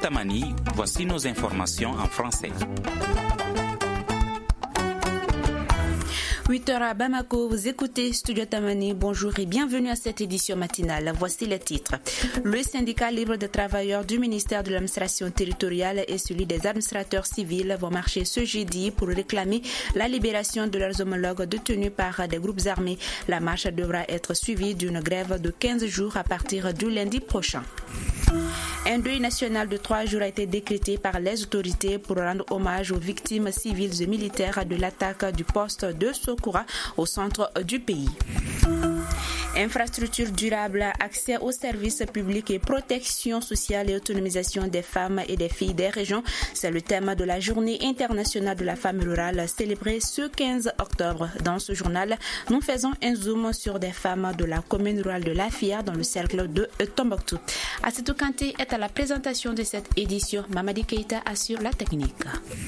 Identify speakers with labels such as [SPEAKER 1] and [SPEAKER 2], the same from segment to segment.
[SPEAKER 1] Tamani, voici nos informations en français.
[SPEAKER 2] 8h à Bamako, vous écoutez Studio Tamani. Bonjour et bienvenue à cette édition matinale. Voici les titres. Le syndicat libre des travailleurs du ministère de l'administration territoriale et celui des administrateurs civils vont marcher ce jeudi pour réclamer la libération de leurs homologues détenus par des groupes armés. La marche devra être suivie d'une grève de 15 jours à partir du lundi prochain. Un deuil national de 3 jours a été décrété par les autorités pour rendre hommage aux victimes civiles et militaires de l'attaque du poste de Sokura au centre du pays. Infrastructures durables, accès aux services publics et protection sociale et autonomisation des femmes et des filles des régions, c'est le thème de la Journée internationale de la femme rurale célébrée ce 15 octobre. Dans ce journal, nous faisons un zoom sur des femmes de la commune rurale de Lafia dans le cercle de Tombouctou. Assetou Kanté est à la présentation de cette édition. Mamadi Keita assure la technique.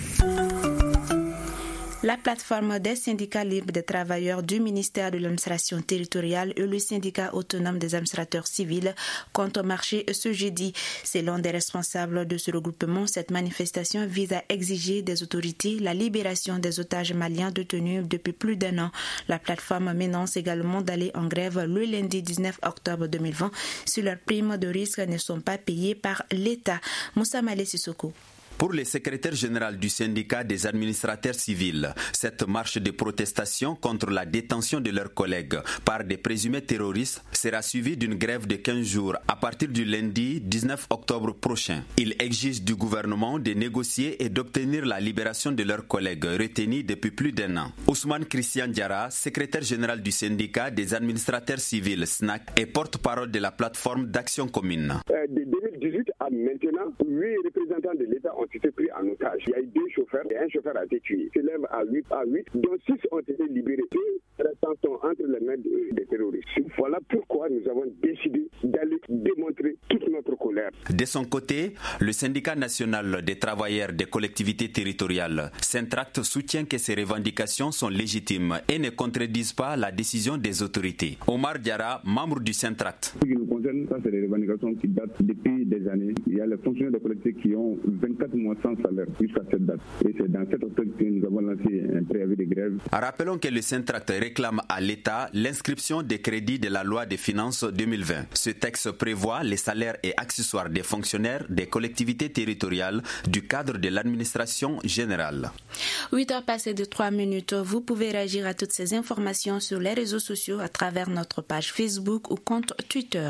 [SPEAKER 2] La plateforme des syndicats libres des travailleurs du ministère de l'administration territoriale et le syndicat autonome des administrateurs civils comptent marcher ce jeudi. Selon des responsables de ce regroupement, cette manifestation vise à exiger des autorités la libération des otages maliens détenus depuis plus d'1 an. La plateforme menace également d'aller en grève le lundi 19 octobre 2020 si leurs primes de risque ne sont pas payées par l'État. Moussa Malé Sissoko.
[SPEAKER 3] Pour le secrétaire général du syndicat des administrateurs civils, cette marche de protestation contre la détention de leurs collègues par des présumés terroristes sera suivie d'une grève de 15 jours à partir du lundi 19 octobre prochain. Ils exigent du gouvernement de négocier et d'obtenir la libération de leurs collègues retenus depuis plus d'1 an. Ousmane Christian Diarra, secrétaire général du syndicat des administrateurs civils SNAC et porte-parole de la plateforme d'action commune.
[SPEAKER 4] De 2018 à maintenant, 8 représentants de l'État ont été pris en otage. Il y a eu 2 chauffeurs et un chauffeur a été tué. Il s'élève à 8, dont 6 ont été libérés. Tous restant sont entre les mains des terroristes. Voilà pourquoi nous avons décidé d'aller démontrer toute notre colère.
[SPEAKER 3] De son côté, le syndicat national des travailleurs des collectivités territoriales, Syntract, soutient que ces revendications sont légitimes et ne contredisent pas la décision des autorités. Omar Diarra, membre du Syntract.
[SPEAKER 5] Ce qui nous concerne, ça c'est des revendications qui datent depuis des années. Il y a les fonctionnaires de collectivités qui ont 24 mois sans salaire jusqu'à cette date. Et c'est dans cette optique que nous avons lancé un préavis de grève.
[SPEAKER 3] Rappelons que le Syntract réclame à l'État l'inscription des crédits de la loi des finances 2020. Ce texte prévoit les salaires et accessoires des fonctionnaires des collectivités territoriales du cadre de l'administration générale.
[SPEAKER 2] 8h passées de 3 minutes. Vous pouvez réagir à toutes ces informations sur les réseaux sociaux à travers notre page Facebook ou compte Twitter.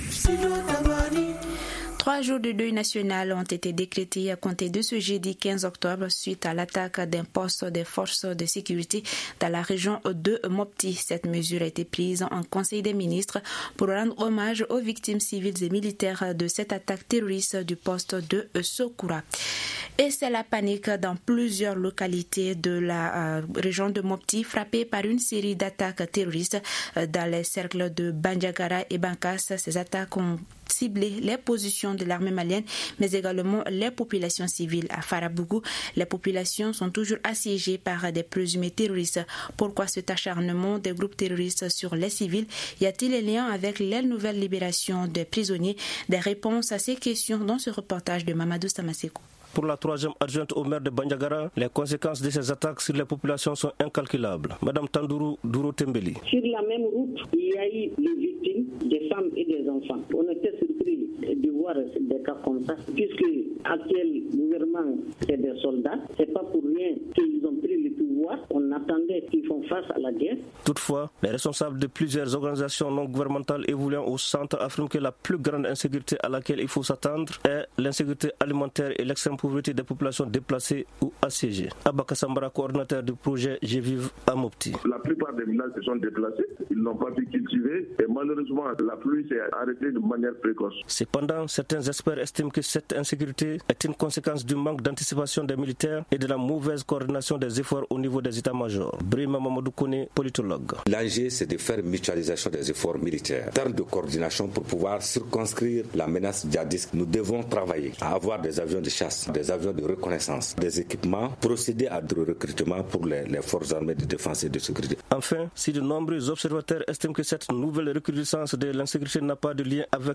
[SPEAKER 2] 3 jours de deuil national ont été décrétés à compter de ce jeudi 15 octobre suite à l'attaque d'un poste des forces de sécurité dans la région de Mopti. Cette mesure a été prise en Conseil des ministres pour rendre hommage aux victimes civiles et militaires de cette attaque terroriste du poste de Sokura. Et c'est la panique dans plusieurs localités de la région de Mopti, frappées par une série d'attaques terroristes dans les cercles de Bandiagara et Bankas. Ces attaques ont ciblé les positions de l'armée malienne, mais également les populations civiles. À Farabougou, les populations sont toujours assiégées par des présumés terroristes. Pourquoi cet acharnement des groupes terroristes sur les civils? Y a-t-il un lien avec les nouvelles libérations des prisonniers? Des réponses à ces questions dans ce reportage de Mamadou Samasekou.
[SPEAKER 6] Pour la 3e adjointe au maire de Bandiagara, les conséquences de ces attaques sur les populations sont incalculables. Madame Tandourou Douro Tembeli.
[SPEAKER 7] Sur la même route, il y a eu des victimes, des femmes et des enfants. On était surpris de voir des cas comme ça, puisque l'actuel gouvernement, c'est des soldats. C'est pas pour rien qu'ils ont pris le pouvoir. On attendait qu'ils font face à la guerre.
[SPEAKER 6] Toutefois, les responsables de plusieurs organisations non gouvernementales évoluant au centre affirment que la plus grande insécurité à laquelle il faut s'attendre est l'insécurité alimentaire et l'extrême pauvreté des populations déplacées ou assiégées. Abaka Sambara, coordinateur du projet Je Vive à Mopti.
[SPEAKER 8] La plupart des villages se sont déplacés, ils n'ont pas pu cultiver et malheureusement la pluie s'est arrêtée de manière précoce.
[SPEAKER 6] Cependant, certains experts estiment que cette insécurité est une conséquence du manque d'anticipation des militaires et de la mauvaise coordination des efforts au niveau des états-majors. Brima Mamadou Kone, politologue.
[SPEAKER 9] L'enjeu, c'est de faire une mutualisation des efforts militaires. En termes de coordination pour pouvoir circonscrire la menace djihadiste, nous devons travailler à avoir des avions de chasse, des avions de reconnaissance, des équipements, procéder à des recrutements pour les forces armées de défense et de sécurité.
[SPEAKER 6] Enfin, si de nombreux observateurs estiment que cette nouvelle recrudescence de l'insécurité n'a pas de lien avec les nouvelles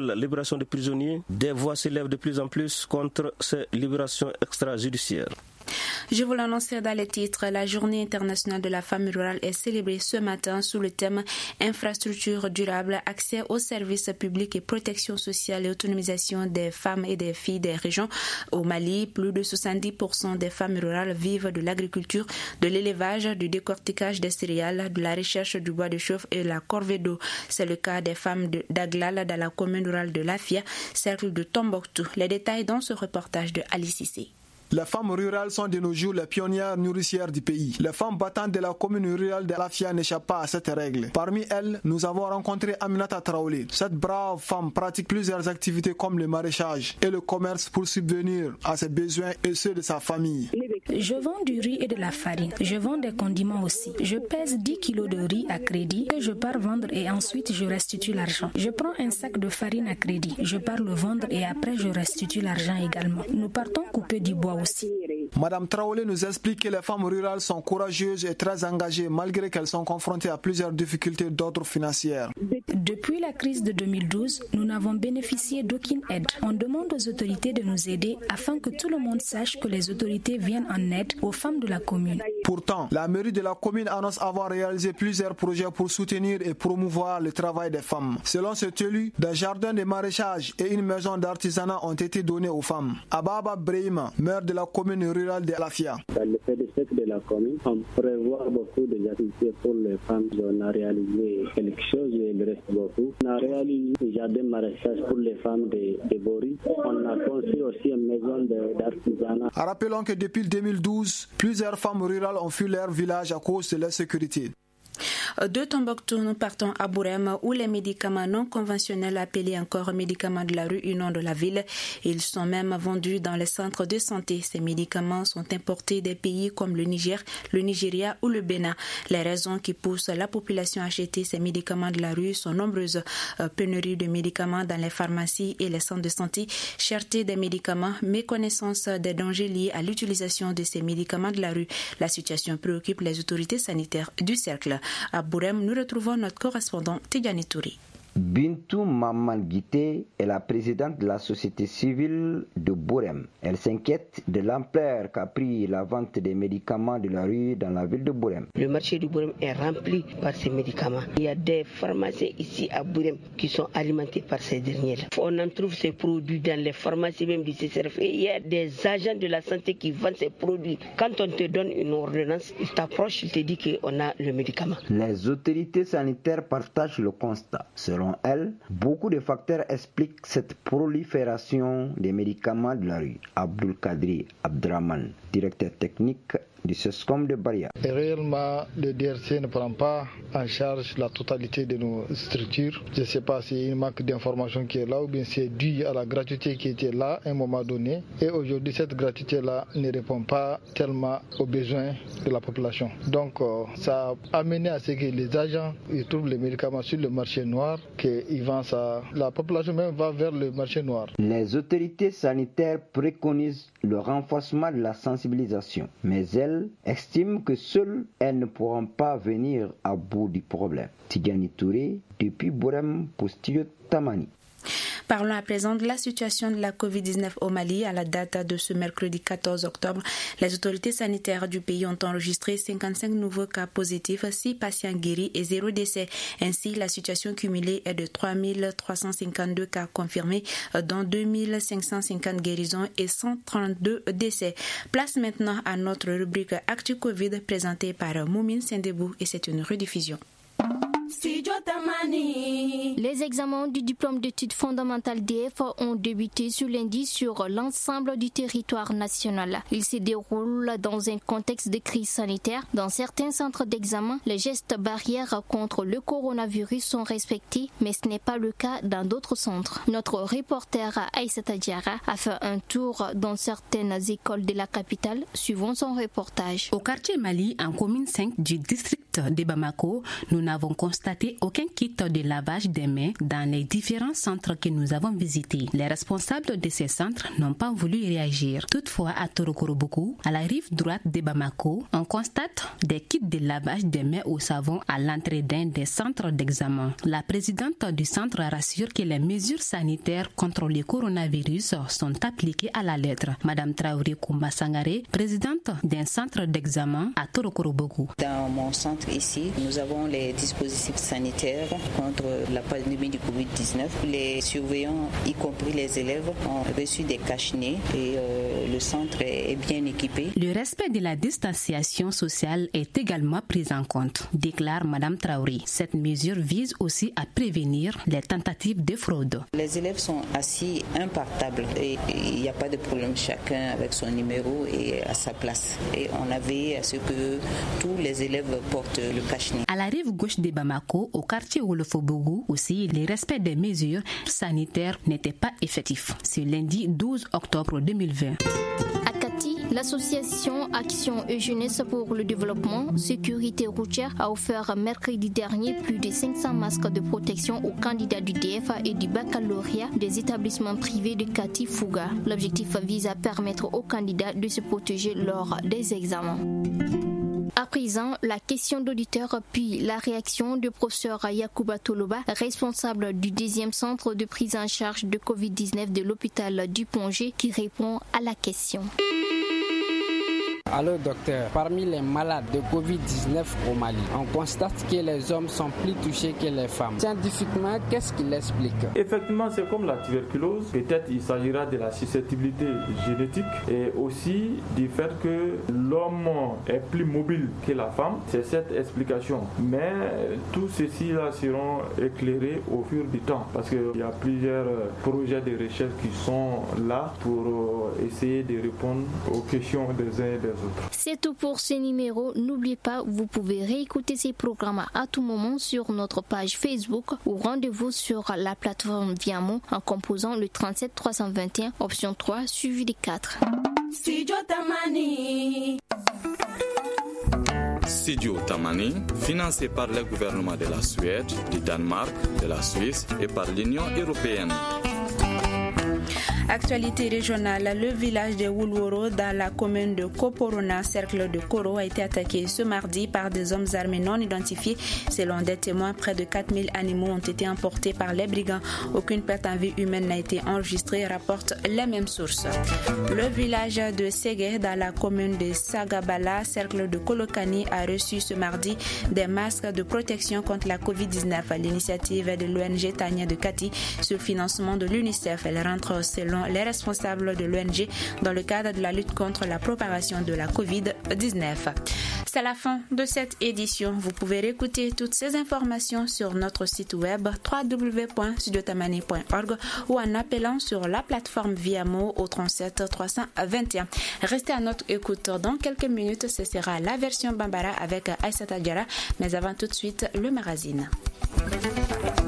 [SPEAKER 6] nouvelle libération des prisonniers, des voix s'élèvent de plus en plus contre ces libérations extrajudiciaires.
[SPEAKER 2] Je vous l'annonçais dans les titres, la journée internationale de la femme rurale est célébrée ce matin sous le thème infrastructures durables, accès aux services publics et protection sociale et autonomisation des femmes et des filles des régions. Au Mali, plus de 70% des femmes rurales vivent de l'agriculture, de l'élevage, du décortiquage des céréales, de la recherche du bois de chauffe et de la corvée d'eau. C'est le cas des femmes d'Aglal dans la commune rurale de Lafia, cercle de Tombouctou. Les détails dans ce reportage de Ali Cissé.
[SPEAKER 10] Les femmes rurales sont de nos jours les pionnières nourricières du pays. Les femmes battantes de la commune rurale de Lafia n'échappent pas à cette règle. Parmi elles, nous avons rencontré Aminata Traoré. Cette brave femme pratique plusieurs activités comme le maraîchage et le commerce pour subvenir à ses besoins et ceux de sa famille.
[SPEAKER 11] Je vends du riz et de la farine. Je vends des condiments aussi. Je pèse 10 kilos de riz à crédit que je pars vendre et ensuite je restitue l'argent. Je prends un sac de farine à crédit. Je pars le vendre et après je restitue l'argent également. Nous partons couper du bois aussi.
[SPEAKER 10] Madame Traoré nous explique que les femmes rurales sont courageuses et très engagées malgré qu'elles sont confrontées à plusieurs difficultés d'ordre financier.
[SPEAKER 11] Depuis la crise de 2012, nous n'avons bénéficié d'aucune aide. On demande aux autorités de nous aider afin que tout le monde sache que les autorités viennent en aide aux femmes de la commune.
[SPEAKER 10] Pourtant, la mairie de la commune annonce avoir réalisé plusieurs projets pour soutenir et promouvoir le travail des femmes. Selon cet élu, des jardins de maraîchage et une maison d'artisanat ont été donnés aux femmes. Ababa Brehima, maire de la commune rurale de Lafia.
[SPEAKER 7] Dans le PDC de la commune, on prévoit beaucoup d'activités pour les femmes. On a réalisé quelque chose et il reste beaucoup. On a réalisé un jardin maraîchage pour les femmes de Bori. On a construit aussi une maison d'artisanat.
[SPEAKER 10] Rappelons que depuis 2012, plusieurs femmes rurales ont fui leur village à cause de l'insécurité.
[SPEAKER 2] De Tombouctou, nous partons à Bourem où les médicaments non conventionnels appelés encore médicaments de la rue inondent la ville. Ils sont même vendus dans les centres de santé. Ces médicaments sont importés des pays comme le Niger, le Nigeria ou le Bénin. Les raisons qui poussent la population à acheter ces médicaments de la rue sont nombreuses. Pénurie de médicaments dans les pharmacies et les centres de santé, cherté des médicaments, méconnaissance des dangers liés à l'utilisation de ces médicaments de la rue. La situation préoccupe les autorités sanitaires du cercle. À Bourem, nous retrouvons notre correspondant Tidjani Touré.
[SPEAKER 12] Bintou Maman Guité est la présidente de la société civile de Bourem. Elle s'inquiète de l'ampleur qu'a pris la vente des médicaments de la rue dans la ville de Bourem.
[SPEAKER 13] Le marché de Bourem est rempli par ces médicaments. Il y a des pharmacies ici à Bourem qui sont alimentées par ces derniers. On en trouve ces produits dans les pharmacies même du CCRF. Et il y a des agents de la santé qui vendent ces produits. Quand on te donne une ordonnance, il t'approche, il te dit qu'on a le médicament.
[SPEAKER 12] Les autorités sanitaires partagent le constat. Selon elle, beaucoup de facteurs expliquent cette prolifération des médicaments de la rue. Abdul Kadri Abdraman, directeur technique du SESCOM de Baria.
[SPEAKER 14] Réellement, le DRC ne prend pas en charge la totalité de nos structures. Je ne sais pas s'il y a un manque d'information qui est là ou bien c'est dû à la gratuité qui était là à un moment donné. Et aujourd'hui, cette gratuité-là ne répond pas tellement aux besoins de la population. Donc, ça a amené à ce que les agents ils trouvent les médicaments sur le marché noir, qu'ils vendent ça. La population même va vers le marché noir.
[SPEAKER 12] Les autorités sanitaires préconisent le renforcement de la sensibilisation, mais elles estiment que seules elles ne pourront pas venir à bout du problème. Tidjani Touré, depuis Bourem pour Studio Tamani.
[SPEAKER 2] Parlons à présent de la situation de la COVID-19 au Mali. À la date de ce mercredi 14 octobre, les autorités sanitaires du pays ont enregistré 55 nouveaux cas positifs, 6 patients guéris et 0 décès. Ainsi, la situation cumulée est de 3352 cas confirmés, dont 2550 guérisons et 132 décès. Place maintenant à notre rubrique Actu Covid présentée par Moumine Sendebou et c'est une rediffusion.
[SPEAKER 15] Les examens du diplôme d'études fondamentales DF ont débuté ce lundi sur l'ensemble du territoire national. Ils se déroulent dans un contexte de crise sanitaire. Dans certains centres d'examen, les gestes barrières contre le coronavirus sont respectés, mais ce n'est pas le cas dans d'autres centres. Notre reporter Aïssata Diarra a fait un tour dans certaines écoles de la capitale, suivant son reportage.
[SPEAKER 16] Au quartier Mali, en commune 5 du district de Bamako, nous n'avons constaté aucun aucun kit de lavage des mains dans les différents centres que nous avons visités. Les responsables de ces centres n'ont pas voulu réagir. Toutefois, à Torokoroboku, à la rive droite de Bamako, on constate des kits de lavage des mains au savon à l'entrée d'un des centres d'examen. La présidente du centre rassure que les mesures sanitaires contre le coronavirus sont appliquées à la lettre. Madame Traoré Koumba Sangare, présidente d'un centre d'examen à Torokoroboku.
[SPEAKER 17] Dans mon centre ici, nous avons les dispositifs sanitaires contre la pandémie du Covid-19. Les surveillants, y compris les élèves, ont reçu des cache-nez et le centre est bien équipé.
[SPEAKER 16] Le respect de la distanciation sociale est également pris en compte, déclare Madame Traoré. Cette mesure vise aussi à prévenir les tentatives de fraude.
[SPEAKER 17] Les élèves sont assis un par table et il n'y a pas de problème, chacun avec son numéro et à sa place. Et on a veillé à ce que tous les élèves portent le cache-nez.
[SPEAKER 16] À la rive gauche de Bamako, au quartier Wolofobougou aussi, le respect des mesures sanitaires n'était pas effectif. Ce lundi 12 octobre 2020.
[SPEAKER 15] À Kati, l'association Action et Jeunesse pour le développement, sécurité routière a offert mercredi dernier plus de 500 masques de protection aux candidats du DFA et du baccalauréat des établissements privés de Kati Fouga. L'objectif vise à permettre aux candidats de se protéger lors des examens. À présent, la question d'auditeur puis la réaction du professeur Yacouba Toloba, responsable du 10e centre de prise en charge de Covid-19 de l'hôpital du Plongé, qui répond à la question.
[SPEAKER 18] Alors docteur, parmi les malades de Covid-19 au Mali, on constate que les hommes sont plus touchés que les femmes. Scientifiquement, qu'est-ce qui l'explique?
[SPEAKER 19] Effectivement, c'est comme la tuberculose. Peut-être il s'agira de la susceptibilité génétique et aussi du fait que l'homme est plus mobile que la femme. C'est cette explication. Mais tout ceci là seront éclairés au fur du temps parce qu'il y a plusieurs projets de recherche qui sont là pour essayer de répondre aux questions des uns et des autres.
[SPEAKER 15] C'est tout pour ce numéro. N'oubliez pas, vous pouvez réécouter ces programmes à tout moment sur notre page Facebook ou rendez-vous sur la plateforme Viamo en composant le 37 321 option 3 suivi de 4.
[SPEAKER 20] Studio Tamani.
[SPEAKER 21] Studio Tamani, financé par le gouvernement de la Suède, du Danemark, de la Suisse et par l'Union européenne.
[SPEAKER 2] Actualité régionale, le village de Wulworo dans la commune de Koporona, cercle de Koro, a été attaqué ce mardi par des hommes armés non identifiés. Selon des témoins, près de 4000 animaux ont été emportés par les brigands. Aucune perte en vie humaine n'a été enregistrée, rapportent les mêmes sources. Le village de Ségué dans la commune de Sagabala, cercle de Kolokani, a reçu ce mardi des masques de protection contre la Covid-19 à l'initiative de l'ONG Tania de Kati sur financement de l'UNICEF. Elle rentre selon les responsables de l'ONG dans le cadre de la lutte contre la propagation de la Covid-19. C'est la fin de cette édition. Vous pouvez réécouter toutes ces informations sur notre site web www.studiotamani.org ou en appelant sur la plateforme Viamo au 37 321. Restez à notre écoute. Dans quelques minutes, ce sera la version Bambara avec Aïssata Diarra. Mais avant tout de suite, le magazine.